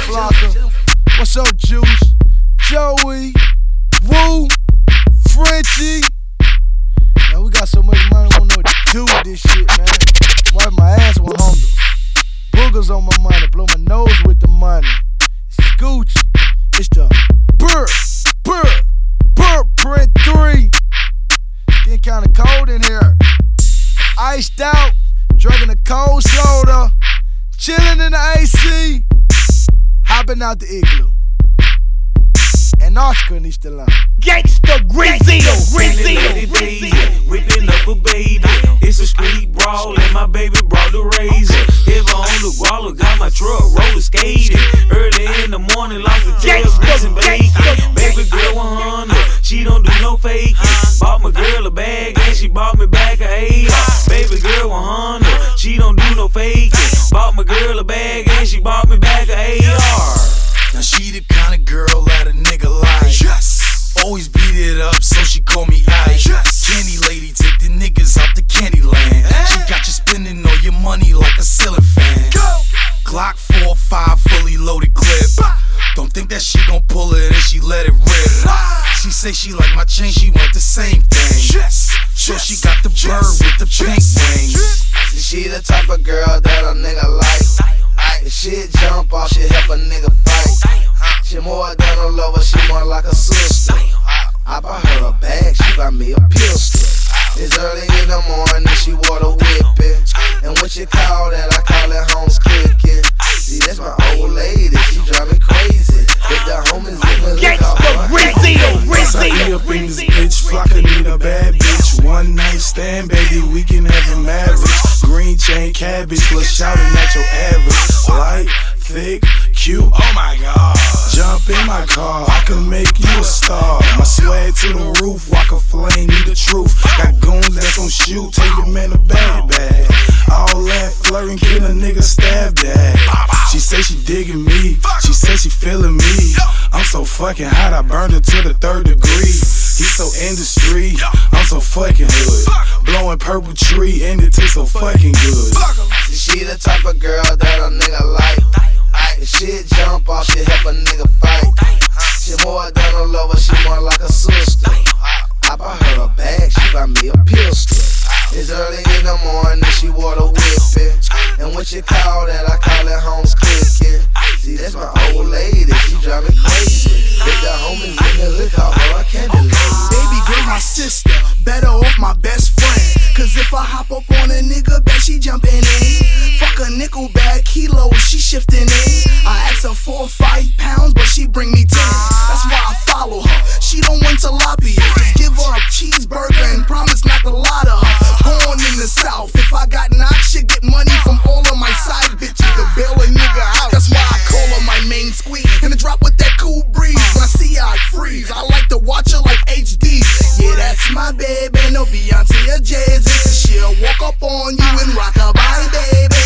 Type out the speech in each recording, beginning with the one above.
Flocka. What's up, Juice? Joey, Woo, Frenchie. Man, we got so much money, we don't know what to do with this shit, man. I'm wiping my ass with hunger. Boogers on my money, blow my nose with the money. It's Gucci, it's the print 3. Getting kinda cold in here. Iced out, drinking a cold soda, chilling in the AC, hopping out the igloo. And Oscar needs to learn. Gangsta Grizzle, whipping up a baby. It's a street brawl and my baby brought the razor. If I on the guala, got my truck roller skating. Early in the morning, lost the tail, greasing bacon. Baby girl 100, she don't do no faking. Bought my girl a bag and she bought me back a AR. Baby girl 100, she don't do no faking. Bought my girl a bag and she bought me back a AR. Now she the kind of girl that a nigga like. Yes. Always beat it up, so she call me Ice. Yes. Candy lady, take the niggas out the candy land. She got you spending all your money like a ceiling fan. Go. Glock 4-5, fully loaded clip. Don't think that she gon' pull it and she let it rip. She say she like my chain, she want the same thing. So she got the bird with the pink wings. She the type of girl that a nigga like. If shit jump off, she help a nigga fight. She more than a lover, she more like a sister. I bought her a bag, she bought me a pistol. It's early in the morning, she water whipping. And what you call that, I call it homes cooking. See, that's my old lady, she drive me crazy. If the homies in the hood, call her Grizzle, up in this bitch, Flocka need a bad bitch. One night stand, baby, we can have a marriage. Green chain cabbage, plus shouting at your average. Light, thick, cute, oh my god. Jump in my car, I can make you a star. My swag to the roof, walk a flame, need the truth. Got goons that's gon' shoot, take your man a bag. All that flirting, get a nigga stabbed at. She say she digging me, she say she feeling me. I'm so fucking hot, I burned her to the 3rd degree. He's so industry, I'm so fucking hood. Blowing purple tree and it tastes so fucking good. She the type of girl that a nigga like. If shit jump off, she help a nigga fight. She more than a lover, she more like a sister. I bought her a bag, she bought me a pistol. It's early in the morning, she water whipping. And what you call that, I call it homes cooking. See, that's my old lady, she drive me crazy. If the homies in the hood, call her a candy lady. Baby girl, my sister, better off my best friend. Cause if I hop up on a nigga, bet she jumping in. Fuck a nickel bag, kilo, she shifting in. I asked her 4 or 5 pounds, but she bring me 10. That's why I follow her, she don't want tilapia. Just give her a cheeseburger and promise not to lie to her. Born in the South, if I got knocked, she get money from all of my side bitches to bail a nigga out. That's why I call her my main squeeze. And I drop with that cool breeze. When I see her, I freeze. I like to watch her like HD. Yeah, that's my baby, no Beyonce or Jay-Z. She'll walk up on you and rock her body, baby.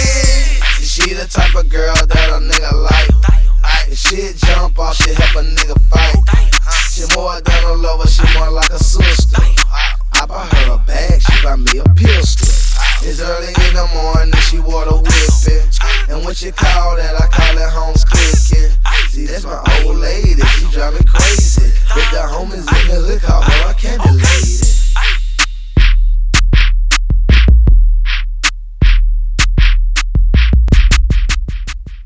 She the type of girl that a nigga like. If shit jump off, she help a nigga fight. She more than a lover, she more like a sister. I bought her a bag, she bought me a pistol. It's early in the morning, she water whipping. And what you call that, I call it homes cooking. See, that's my old lady, she drive me crazy. If the homies in the hood, call her a candy lady.